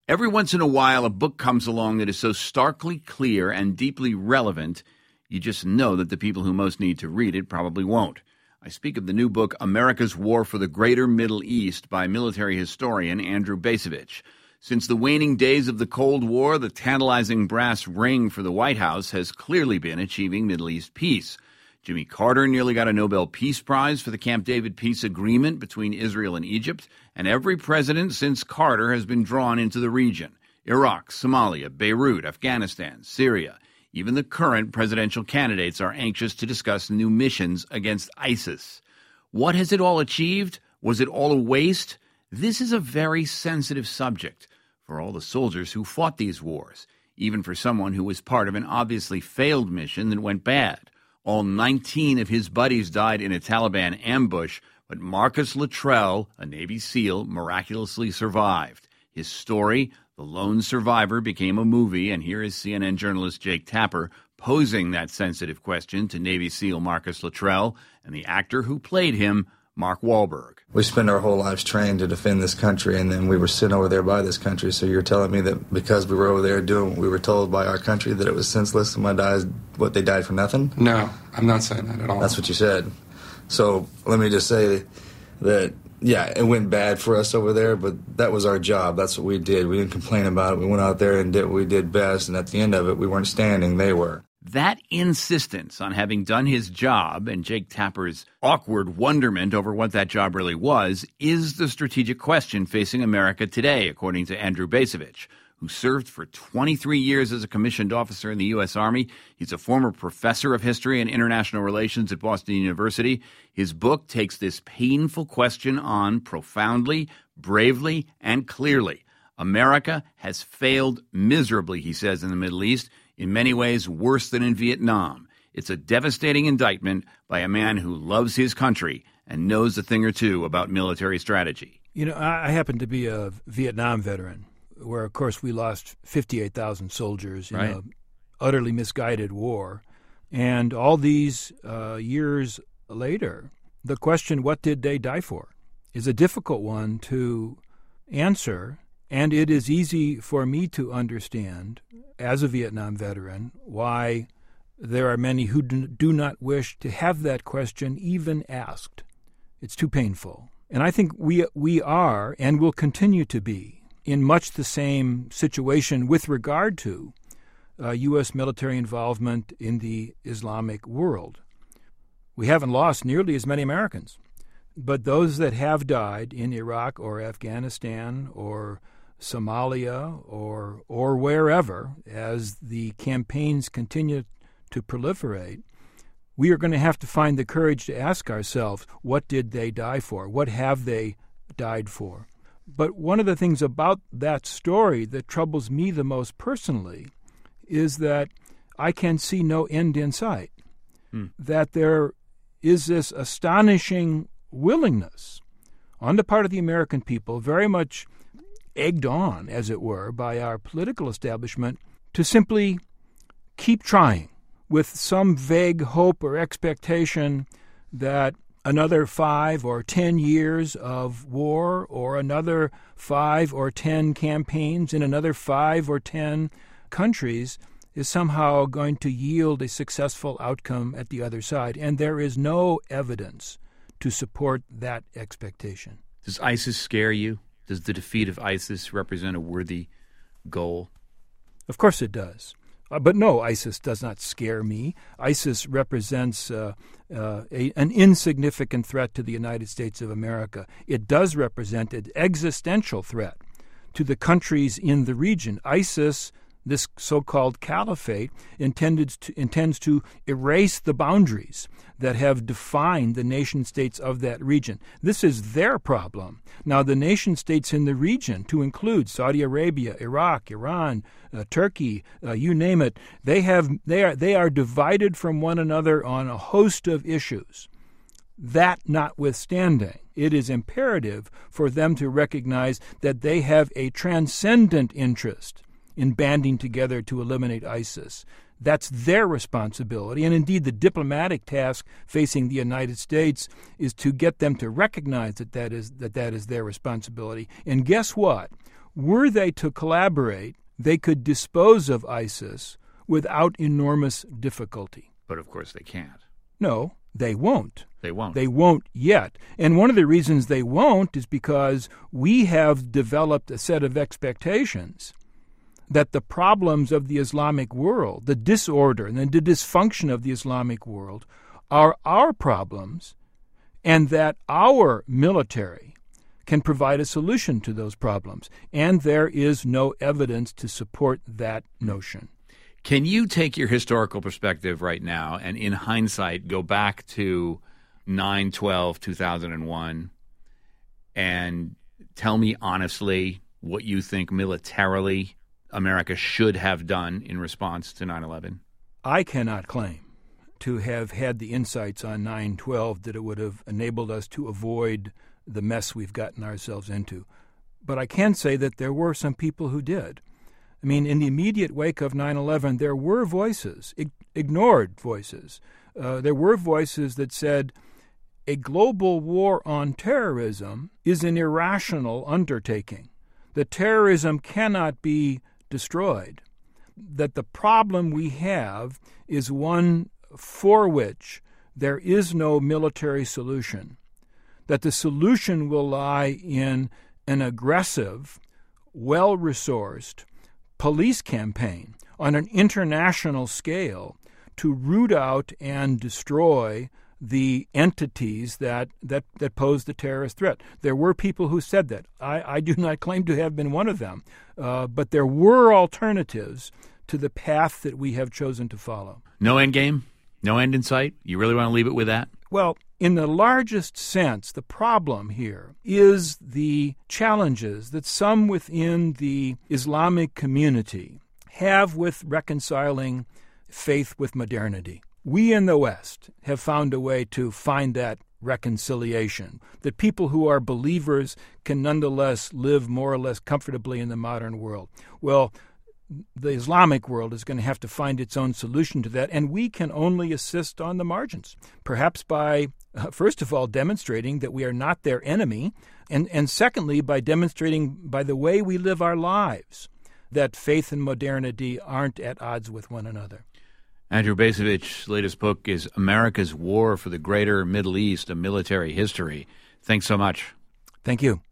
Every once in a while, a book comes along that is so starkly clear and deeply relevant, you just know that the people who most need to read it probably won't. I speak of the new book, America's War for the Greater Middle East, by military historian Andrew Bacevich. Since the waning days of the Cold War, the tantalizing brass ring for the White House has clearly been achieving Middle East peace. Jimmy Carter nearly got a Nobel Peace Prize for the Camp David peace agreement between Israel and Egypt, and every president since Carter has been drawn into the region. Iraq, Somalia, Beirut, Afghanistan, Syria. Even the current presidential candidates are anxious to discuss new missions against ISIS. What has it all achieved? Was it all a waste? This is a very sensitive subject for all the soldiers who fought these wars, even for someone who was part of an obviously failed mission that went bad. All 19 of his buddies died in a Taliban ambush, but Marcus Luttrell, a Navy SEAL, miraculously survived. His story, The Lone Survivor, became a movie, and here is CNN journalist Jake Tapper posing that sensitive question to Navy SEAL Marcus Luttrell and the actor who played him, Mark Wahlberg. We spend our whole lives trained to defend this country, and then we were sitting over there by this country. So you're telling me that because we were over there doing what we were told by our country that it was senseless and they died for nothing? No, I'm not saying that at all. That's what you said. So let me just say that, yeah, it went bad for us over there, but that was our job. That's what we did. We didn't complain about it. We went out there and did what we did best, and at the end of it, we weren't standing, they were. That insistence on having done his job and Jake Tapper's awkward wonderment over what that job really was is the strategic question facing America today, according to Andrew Bacevich, who served for 23 years as a commissioned officer in the U.S. Army. He's a former professor of history and international relations at Boston University. His book takes this painful question on profoundly, bravely, and clearly. America has failed miserably, he says, in the Middle East, in many ways worse than in Vietnam. It's a devastating indictment by a man who loves his country and knows a thing or two about military strategy. You know, I happen to be a Vietnam veteran, where, of course, we lost 58,000 soldiers in an utterly misguided war. And all these years later, the question, what did they die for, is a difficult one to answer. And it is easy for me to understand, as a Vietnam veteran, why there are many who do not wish to have that question even asked. It's too painful. And I think we are and will continue to be in much the same situation with regard to U.S. military involvement in the Islamic world. We haven't lost nearly as many Americans, but those that have died in Iraq or Afghanistan or Somalia or wherever, as the campaigns continue to proliferate, we are going to have to find the courage to ask ourselves, what did they die for? What have they died for? But one of the things about that story that troubles me the most personally is that I can see no end in sight, that there is this astonishing willingness on the part of the American people, very much egged on, as it were, by our political establishment, to simply keep trying with some vague hope or expectation that another 5 or 10 years of war or another 5 or 10 campaigns in another 5 or 10 countries is somehow going to yield a successful outcome at the other side. And there is no evidence to support that expectation. Does ISIS scare you? Does the defeat of ISIS represent a worthy goal? Of course it does. But no, ISIS does not scare me. ISIS represents an insignificant threat to the United States of America. It does represent an existential threat to the countries in the region. ISIS, this so-called caliphate, intends to erase the boundaries that have defined the nation-states of that region. This is their problem. Now, the nation-states in the region, to include Saudi Arabia, Iraq, Iran, Turkey, you name it, they are divided from one another on a host of issues. That notwithstanding, it is imperative for them to recognize that they have a transcendent interest in banding together to eliminate ISIS. That's their responsibility. And indeed, the diplomatic task facing the United States is to get them to recognize that is their responsibility. And guess what? were they to collaborate, they could dispose of ISIS without enormous difficulty. But of course they can't. No, they won't. They won't. They won't yet. And one of the reasons they won't is because we have developed a set of expectations that the problems of the Islamic world, the disorder and the dysfunction of the Islamic world, are our problems, and that our military can provide a solution to those problems. And there is no evidence to support that notion. Can you take your historical perspective right now and, in hindsight, go back to 9/12/2001 and tell me honestly what you think militarily America should have done in response to 9/11? I cannot claim to have had the insights on 9/12 that it would have enabled us to avoid the mess we've gotten ourselves into. But I can say that there were some people who did. I mean, in the immediate wake of 9/11, there were voices, ignored voices. There were voices that said a global war on terrorism is an irrational undertaking, that terrorism cannot be destroyed, that the problem we have is one for which there is no military solution, that the solution will lie in an aggressive, well-resourced police campaign on an international scale to root out and destroy the entities that pose the terrorist threat. There were people who said that. I do not claim to have been one of them, but there were alternatives to the path that we have chosen to follow. No end game? No end in sight? You really want to leave it with that? Well, in the largest sense, the problem here is the challenges that some within the Islamic community have with reconciling faith with modernity. We in the West have found a way to find that reconciliation, that people who are believers can nonetheless live more or less comfortably in the modern world. Well, the Islamic world is going to have to find its own solution to that, and we can only assist on the margins, perhaps by, first of all, demonstrating that we are not their enemy, and secondly, by demonstrating by the way we live our lives that faith and modernity aren't at odds with one another. Andrew Bacevich's latest book is America's War for the Greater Middle East, A Military History. Thanks so much. Thank you.